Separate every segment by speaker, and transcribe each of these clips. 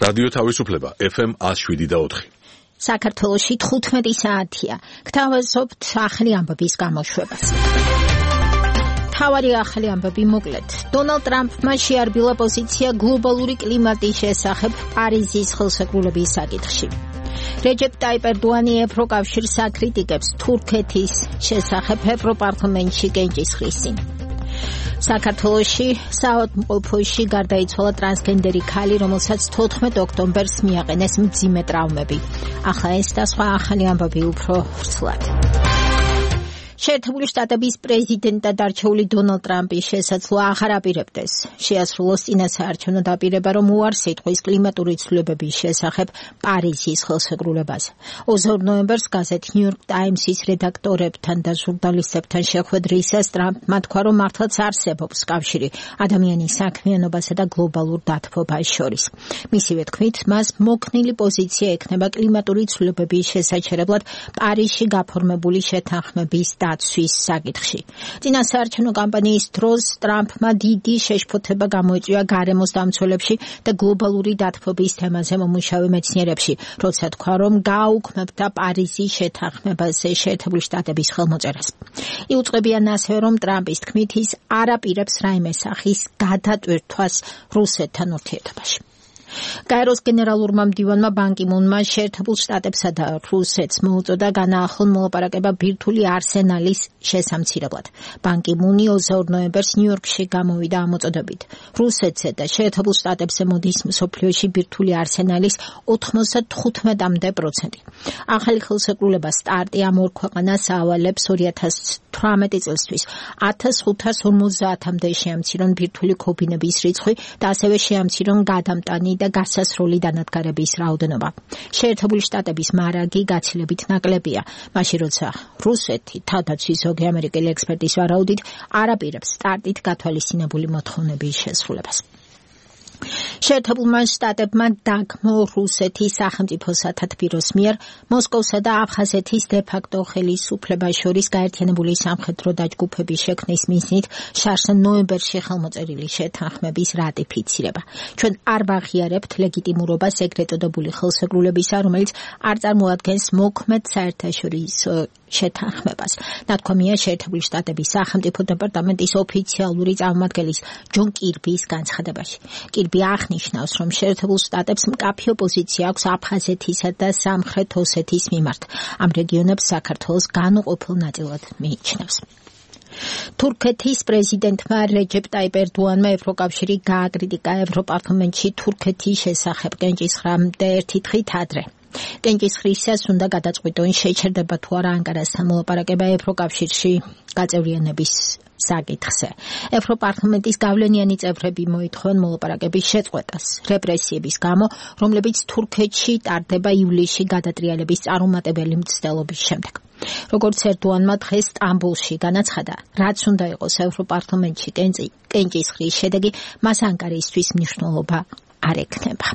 Speaker 1: რადიო თავისუფლება FM 107.4.
Speaker 2: საქართველოში 15 საათია. გთავაზობთ ახალი ამბების გამოშვებას. თავარი ახალი ამბები მოკლედ. დონალდ ტრამპმა შეარბილა პოზიცია გლობალური კლიმატის შესახებ პარიზის ხელშეკრულების საკითხში. რეჯეპ ტაიპ ერდოანი ევროკავშირს აკრიტიკებს თურქეთის შესახებ ევროპარლამენტში კენჭისყრისი. საქართველოში საავადმყოფოში გარდაიცვალა ტრანსგენდერი ქალი, რომელსაც 14 ოქტომბერს მიაყენეს მძიმე ტრავმები. ახლა ეს და სხვა ახალი ამბები უფრო ვრცლად. შეერთებული შტატების პრეზიდენტად არჩეული დონალდ ტრამპის შესაძლოა აღარ აპირებდეს შეასრულოს წინასაარჩევნო დაპირება, რომ უარს იტყვის კლიმატური ცვლილებების შესახებ პარიზის ხელშეკრულებას. 22 ნოემბერს გაზეთ ნიუ-იორკ ტაიმსის რედაქტორებთან და ჟურნალისტებთან შეხვედრისას ტრამპმა თქვა, რომ მართლაც არსებობს კავშირი ადამიანის საქმიანობასა და გლობალურ დათბობას შორის. მისივე თქმით, მას მოქნილი პოზიცია ექნება კლიმატური ცვლილებების შესაჩერებლად პარიზში გაფორმებული შეთანხმების დაცვის საკითხში. წინასაარჩევნო კამპანიის დროს ტრამპმა დიდი შეშფოთება გამოიწვია გარემოს დამცველებში და გლობალური დათბობის თემაზე მომუშავე მეცნიერებში, როცა თქვა, რომ გააუქმებდა პარიზის შეთანხმებაზე შეერთებული შტატების ხელმოწერას. იუწყებიან ასევე, რომ ტრამპის თქმით ის არ აპირებს რაიმე სახის გადატვირთვას რუსეთთან ურთიერთობაში. გაეროს გენერალურმა მდივანმა ბან კი მუნმა შეერთებულ შტატებსა და რუსეთს მოუწოდა განაახლონ მოლაპარაკება ბირთვული არსენალის შესამცირებლად. ბან კი მუნი 22 ნოემბერს ნიუ-იორკში გამოვიდა ამოწოდებით. რუსეთზე და შეერთებულ შტატებზე მოდის მსოფლიოში ბირთვული არსენალის 95%. ახალი ხელშეკრულება სტარტი ამ ორ ქვეყანას ავალებს 2018 წელსთვის 1550-მდე შეამცირონ ბირთვული ქობინების რიცხვი და ასევე შეამცირონ გადამტანი და გასასროლი დანადგარების რაოდენობა. შეერთებული შტატების მარაგი გაცილებით ნაკლებია, მაშინ როცა რუსეთი თავდაცვის ზოგი ამერიკელი ექსპერტის ვარაუდით არ აპირებს სტარტით გათვალისწინებული მოთხოვნების შესრულებას. შეერთებულმა შტატებმა დაგმო რუსეთის სახელმწიფო სათათბიროს მიერ მოსკოვსა და აფხაზეთის დე-ფაქტო ხელისუფლებას შორის გაერთიანებული სამხედრო დაჯგუფების შექმნის მიზნით შარშან ნოემბერში ხელმოწერილი შეთანხმების რატიფიცირება. ჩვენ არ ვაღიარებთ ლეგიტიმურობას ეგრეთ წოდებული ხელშეკრულებისა, რომელიც არ წარმოადგენს მოქმედ საერთაშორისო შეთანხმებას. ნათქვამია შეერთებული შტატების სახელმწიფო დეპარტამენტის ოფიციალური წარმომადგენლის ჯონ კირბის განცხადებაში. კირბი აღნიშნავს, რომ შეერთებულ შტატებს მკაფიო პოზიცია აქვს აფხაზეთისა და სამხრეთ ოსეთის მიმართ. ამ რეგიონებს საქართველოს განუყოფელ ნაწილად მიიჩნევს. თურქეთის პრეზიდენტმა რეჯეპ ტაიპ ერდოანმა ევროკავშირი გააკრიტიკა ევროპარლამენტში თურქეთის შესახებ კენჭისყრამდე ერთი დღით ადრე. კენჭისყრისას უნდა გადაწყვიტონ შეჩერდება თუ არა ანკარასთან მოლაპარაკება ევროკავშირში გაწევრიანების საკითხზე. ევროპარლამენტის გავლენიანი წევრები მოითხოვენ მოლაპარაკების შეწყვეტას რეპრესიების გამო, რომლებიც თურქეთში ტარდება ივლისში გადატრიალების წარუმატებელი მცდელობის შემდეგ. როგორც ერდოანმა დღეს სტამბოლში განაცხადა, რაც უნდა იყოს ევროპარლამენტში კენჭისყრის შედეგი, მას ანკარისთვის მნიშვნელობა არ ექნება.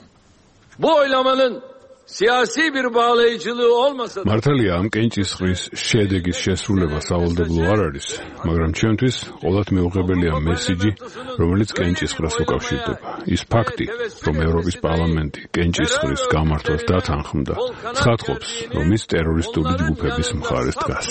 Speaker 3: Siyasi bir bağlayıcılığı olmasa da
Speaker 4: მართალია ამ კენჭისყრის შედეგის შესრულება სავალდებულო არ არის, მაგრამ ჩვენთვის ყოველთ მეუღებელია მესიჯი, რომელიც კენჭისყრას უკავშირდება. ის ფაქტი, რომ ევროპის პარლამენტი კენჭისყრის გამართვას დათანხმდა, ცხადყოფს, რომ ის ტერორისტული ჯგუფების მხარეს დგას.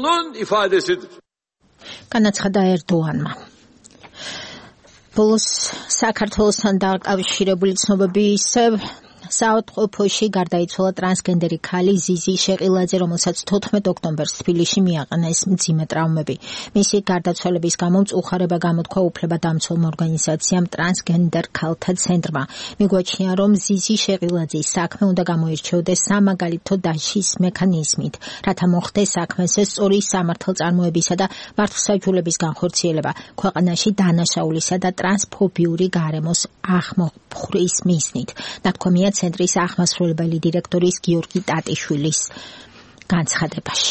Speaker 2: განაცხადა ერდოანმა. ბოლოს საქართველოსთან დაკავშირებული ცნობები ისევ საავადმყოფოში გარდაიცვალა ტრანსგენდერი ქალი ზიზი შეყილაძე, რომელსაც 14 ოქტომბერს თბილისში მიაყენეს მძიმე ტრავმები. მისი გარდაცვალების გამო მწუხარება გამოთქვა უფლებადამცველმა ორგანიზაციამ ტრანსგენდერ ქალთა ცენტრმა. მიგვაჩნია, რომ ზიზი შეყილაძის საქმე უნდა გამოირჩეოდეს სამაგალითო დაშის მექანიზმით, რათა მოხდეს საქმეზე სწორი სამართალწარმოებისა და მართლმსაჯულების განხორციელება, ქვეყანაში დანაშაულისა და ტრანსფობიური გარემოს აღმოფხვრის მიზნით. ნათქვამია ცენტრის აღმასრულებელი დირექტორის გიორგი ტატიშვილის განცხადებაში.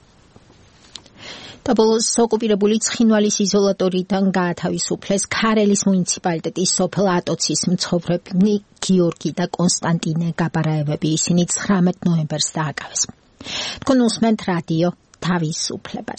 Speaker 2: და ბოლოს ოკუპირებული ცხინვალის იზოლატორიდან გაათავისუფლეს ქარელის მუნიციპალიტეტის სოფელ ატოცის მცხოვრები გიორგი და კონსტანტინე გაბარაევები. ისინი 19 ნოემბერს დააკავეს. თქვენ უსმენთ რადიო თავისუფლებას.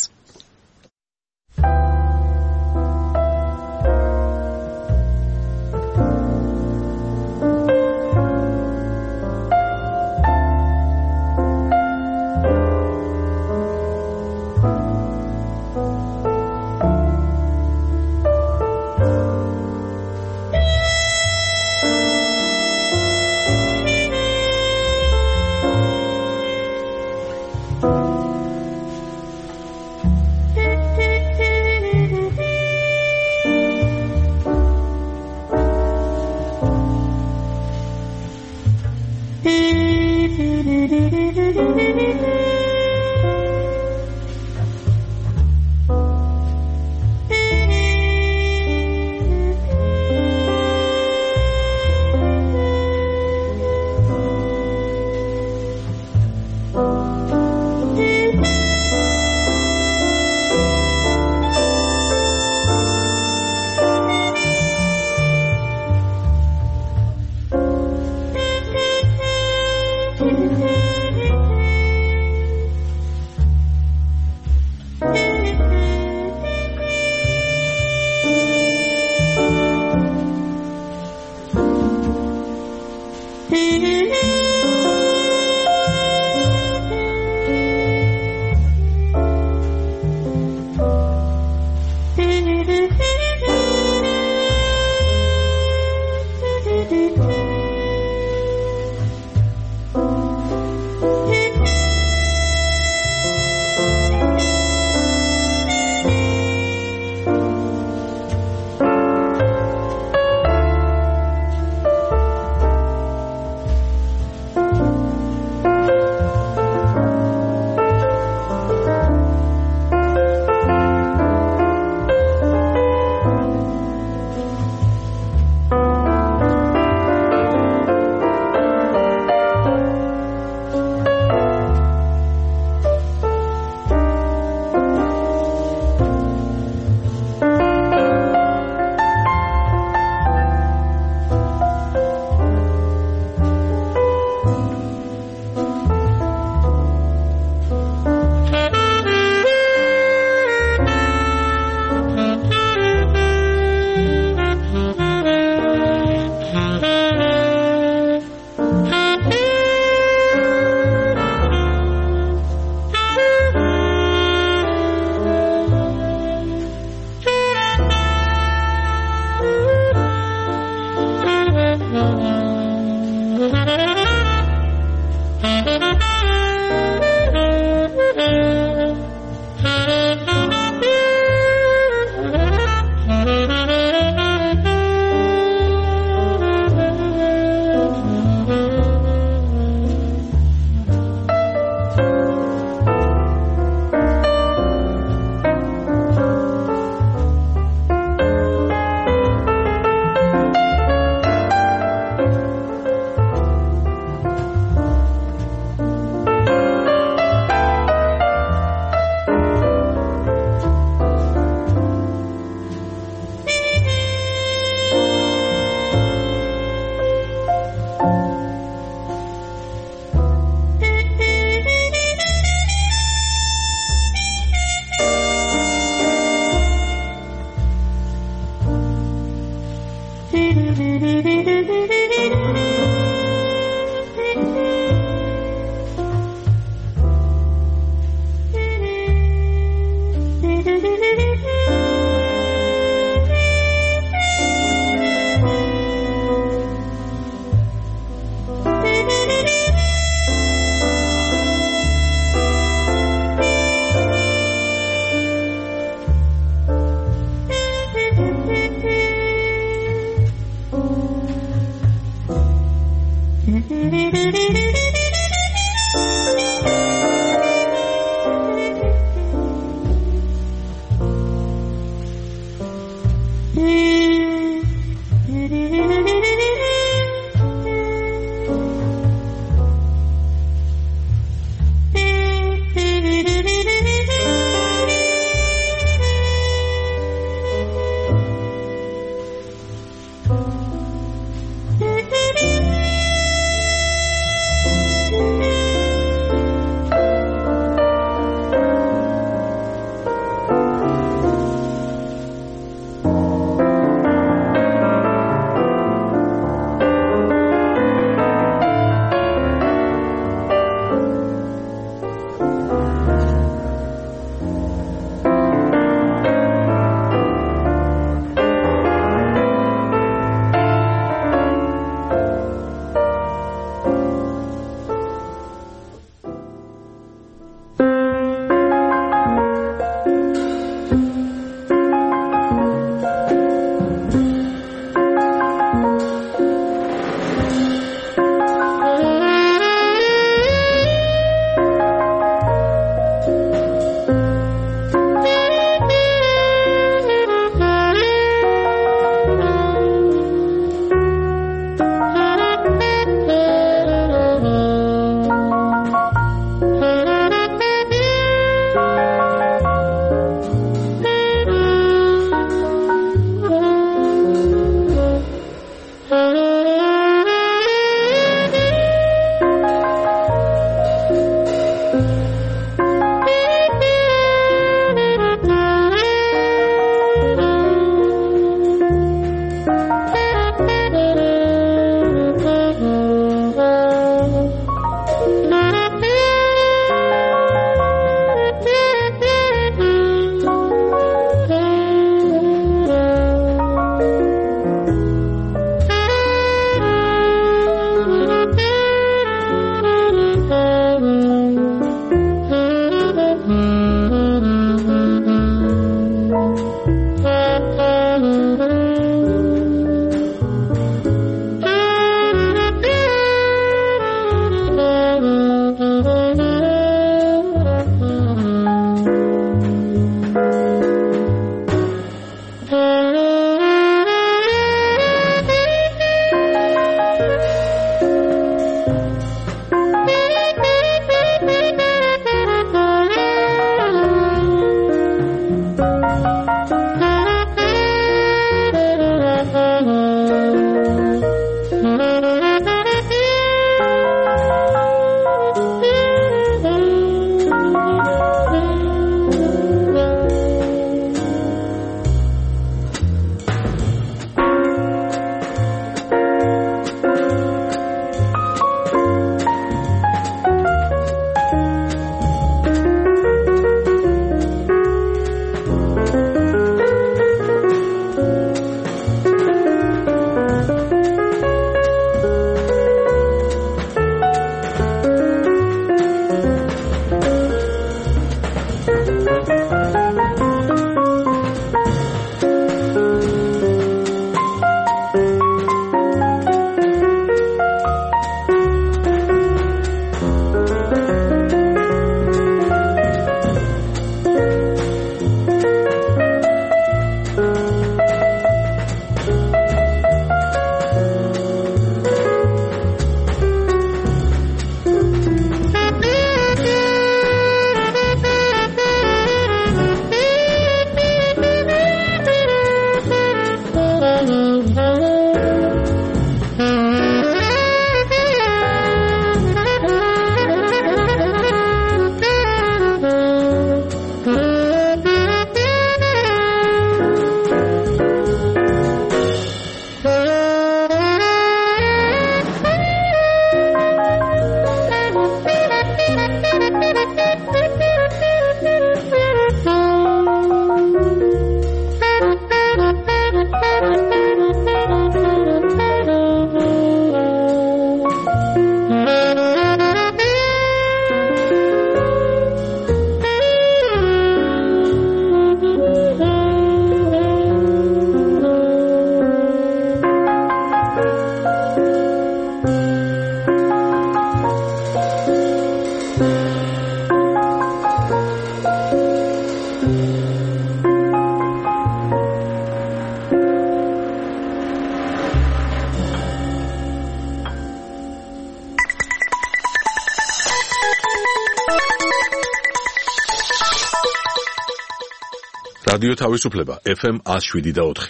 Speaker 1: რადიო თავისუფლება FM 107.4.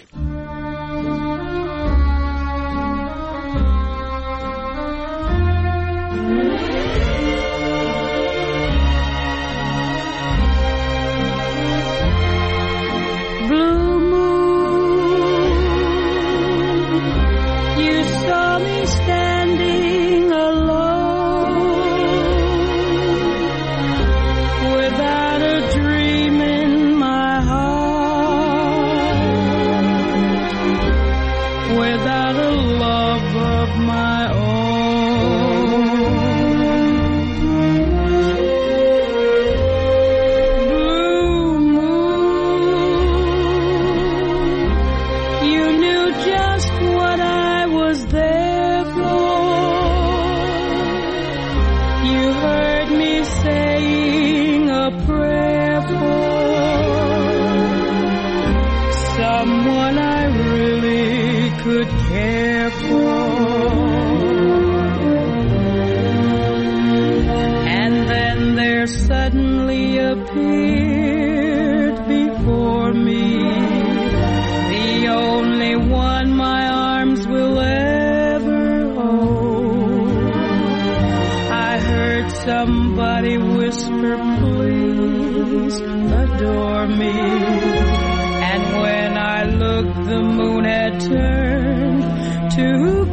Speaker 5: Somebody whisper, please adore me. And when I looked, the moon had turned to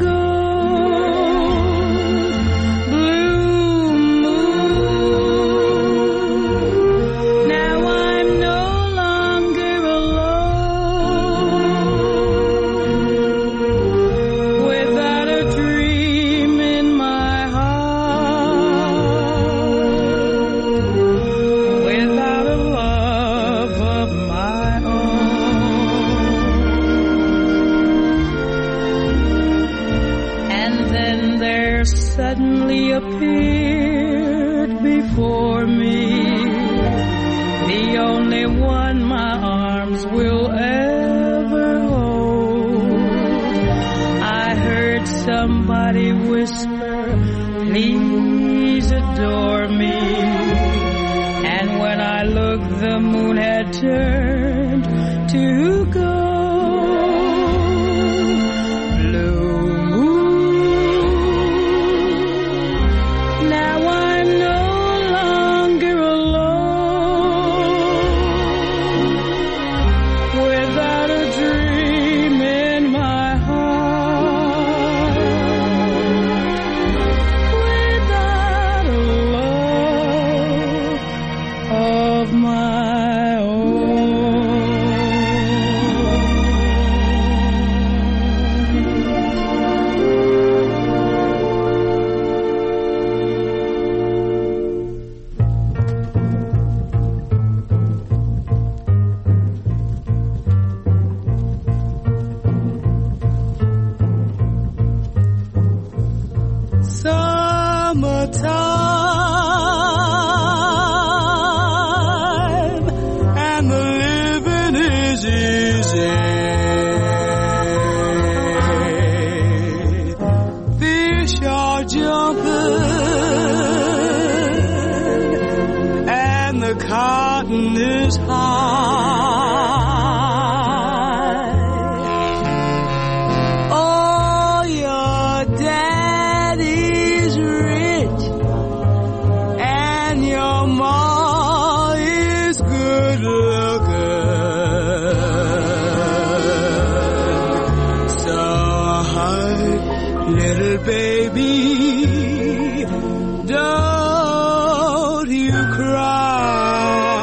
Speaker 5: gold. Blue moon, now I'm no longer alone. Without a dream in my suddenly appeared before me, the only one my arms will ever hold. I heard somebody whisper, please adore me. And when I looked, the moon had turned to gold. Summertime and the living is easy. Fish are jumping and the cotton is high. Oh, your daddy's rich and your ma is good looking. So hide, little baby, don't you cry.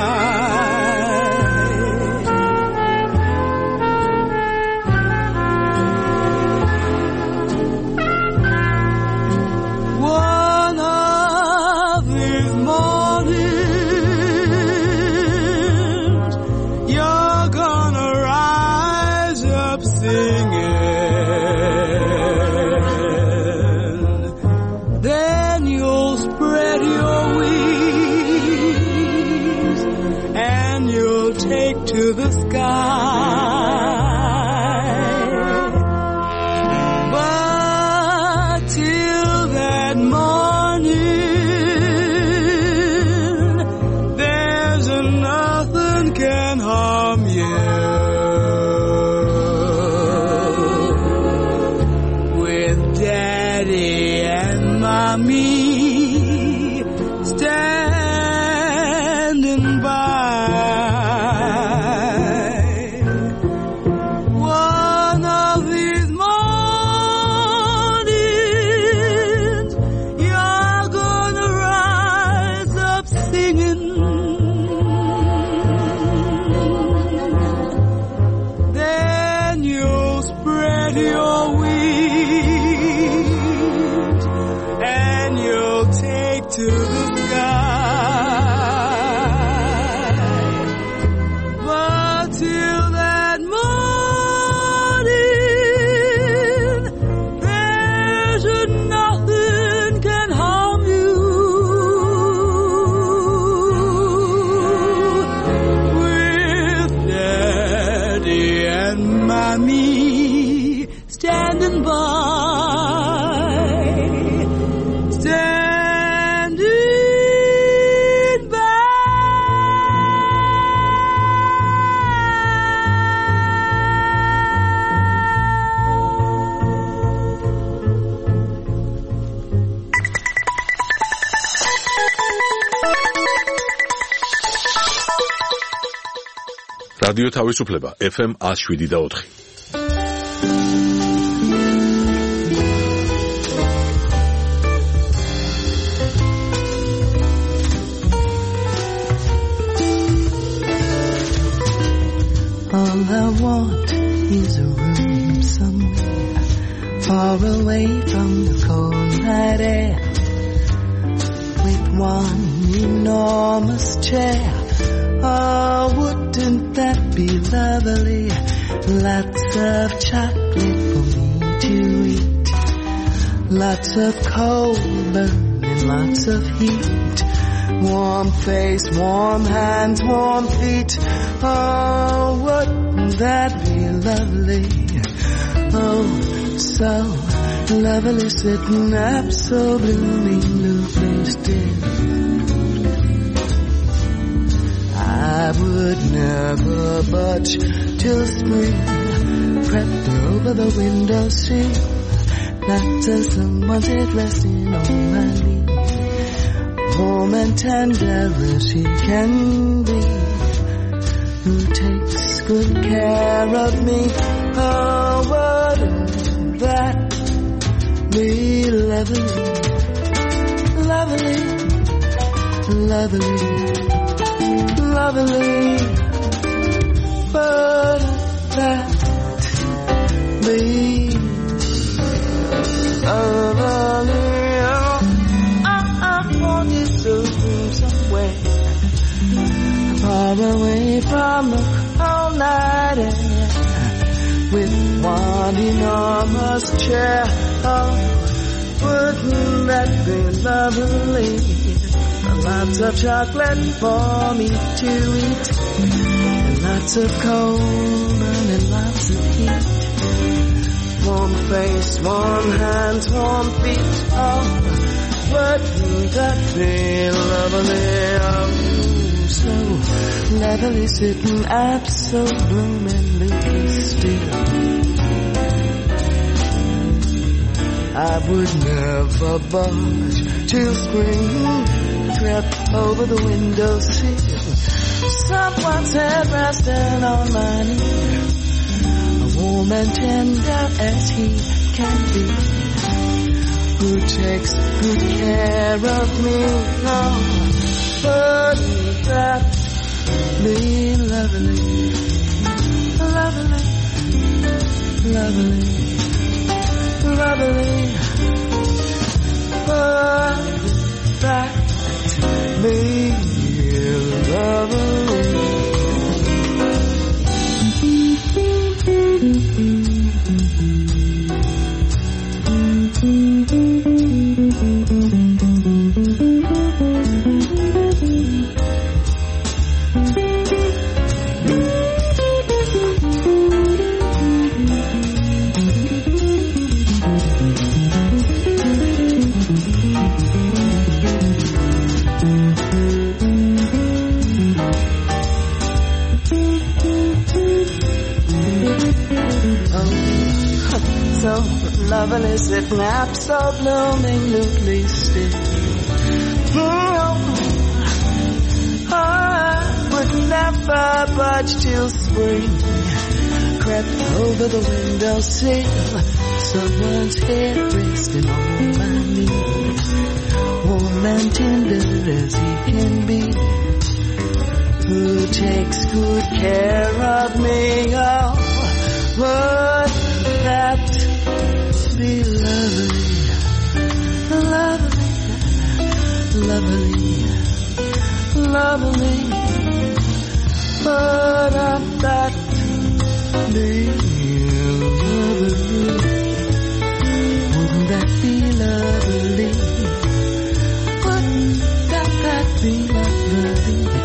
Speaker 5: One of these mornings, you're gonna rise up singing. Then you'll spread your wings and you'll take to the sky. But till that morning, there's nothing can harm from you. With Daddy and Mommy standing by. One of these mornings, you're gonna rise up singing. Then you'll spread your wings and you'll take to the sky. But till that morning, there's nothing can harm you. With Daddy and Mommy standing by. Standing by.
Speaker 1: რადიო თავისუფლება FM 107.4.
Speaker 6: All I want is a room somewhere far away from the cold night air, with one enormous chair. Oh, wouldn't that be lovely? Lots of chocolate for me to eat, lots of coal burning, lots of heat, warm face, warm hands, warm feet. Oh, wouldn't that be lovely? Oh, so lovely, sitting up so bloomingly still. I would never budge till spring crept over the windowsill, not till someone's head resting on my knee, warm and tender as he can be, who takes good care of me. Oh, wouldn't that be lovely, lovely, lovely, lovely? But that be lovely. I want you to be somewhere far away from the cold night air, with one enormous chair. Oh, wouldn't that be lovely? Lots of chocolate for me to eat, and lots of coal and lots of heat, warm face, warm hands, warm feet. Oh, wouldn't that be lovely? Oh, so lovely, sitting up so bloomingly still. I would never budge till spring crept over the windowsill, someone's head resting on my knee, warm and tender as he can be, who takes good care of me. Oh, wouldn't that be lovely, lovely, lovely, lovely? Wouldn't that be lovely? So lovely, sitting up, so blooming, loosely still. I would never budge till spring crept over the windowsill. Someone's head resting on my knee, warm and tender as he can be, who takes good care of me. Oh, would that be lovely, lovely, lovely, lovely? Would that be lovely? Wouldn't that be lovely? Wouldn't that be lovely?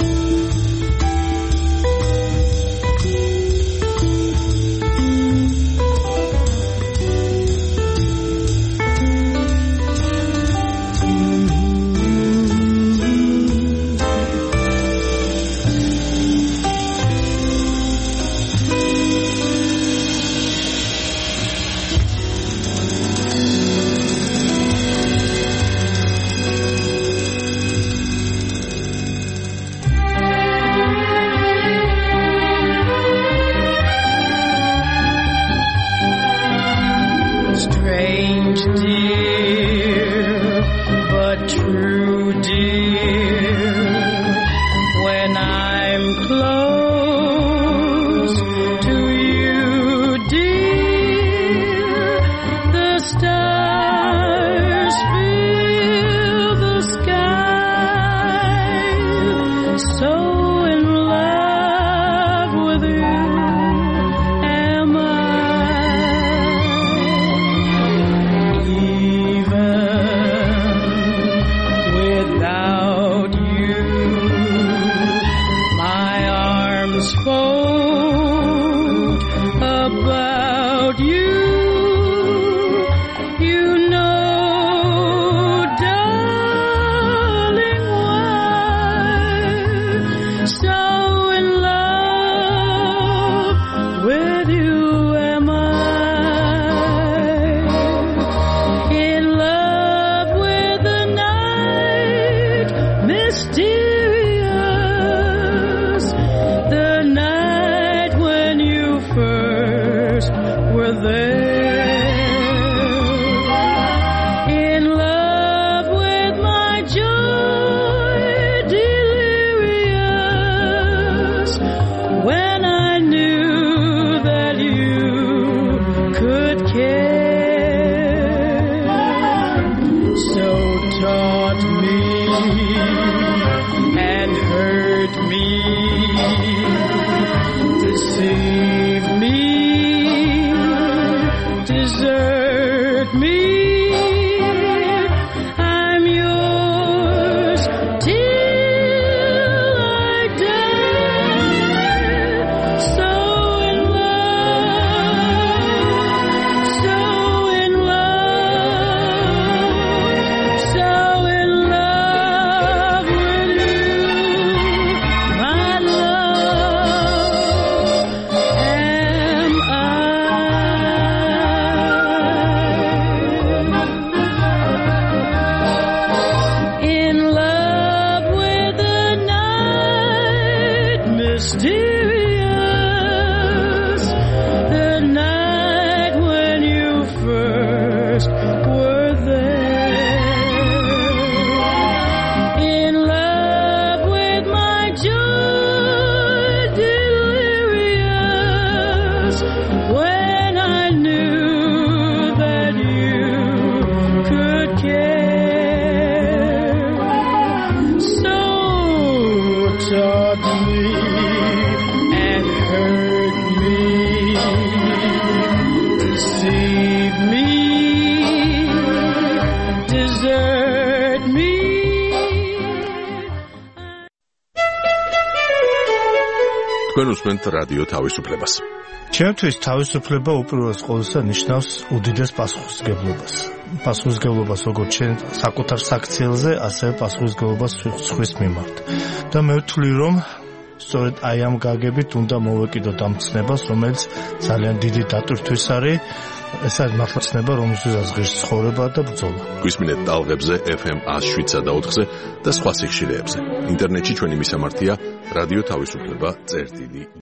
Speaker 1: თქვენ უსმენთ რადიო თავისუფლებას.
Speaker 7: ჩემთვის თავისუფლება უპირველეს ყოვლისა ნიშნავს უდიდეს პასუხისმგებლობას. Პასუხისმგებლობას როგორც ჩვენ საკუთარ საქციელზე, ასევე პასუხისმგებლობას სხვის მიმართ. და მე ვთვლი, რომ სწორედ აი ამ გაგებით უნდა მოვეკიდოთ ამ ცნებას, რომელიც ძალიან დიდი დატვირთვის არის. ეს არის მართლა ცნება, რომელსაც ღირს ცხოვრება და ბრძოლა.
Speaker 1: გვისმინეთ ტალღებზე FM 107.4-ზე და სხვა სიხშირეებზე. ინტერნეტში ჩვენი მისამართია რადიო თავისუფლება წერტილი